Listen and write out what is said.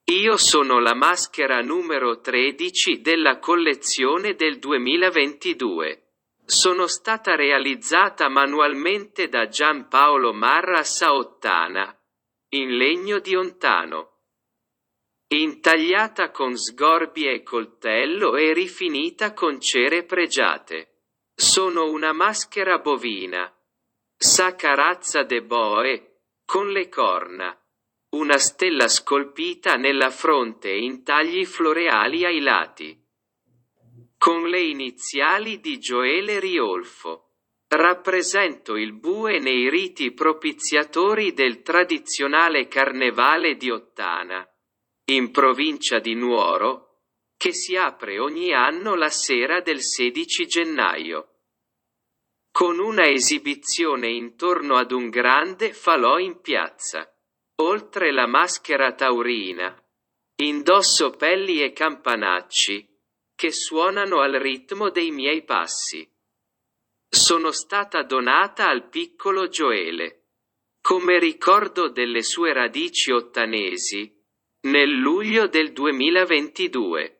Io sono la maschera numero 13 della collezione del 2022. Sono stata realizzata manualmente da Giampaolo Marras a Ottana, in legno di ontano. Intagliata con sgorbie e coltello e rifinita con cere pregiate. Sono una maschera bovina. Sacra razza de boe, con le corna. Una stella scolpita nella fronte e intagli floreali ai lati. Con le iniziali di Gioele Riolfo. Rappresento il bue nei riti propiziatori del tradizionale carnevale di Ottana, in provincia di Nuoro, che si apre ogni anno la sera del 16 gennaio. Con una esibizione intorno ad un grande falò in piazza. Oltre la maschera taurina, indosso pelli e campanacci, che suonano al ritmo dei miei passi. Sono stata donata al piccolo Gioele, come ricordo delle sue radici ottanesi, nel luglio del 2022.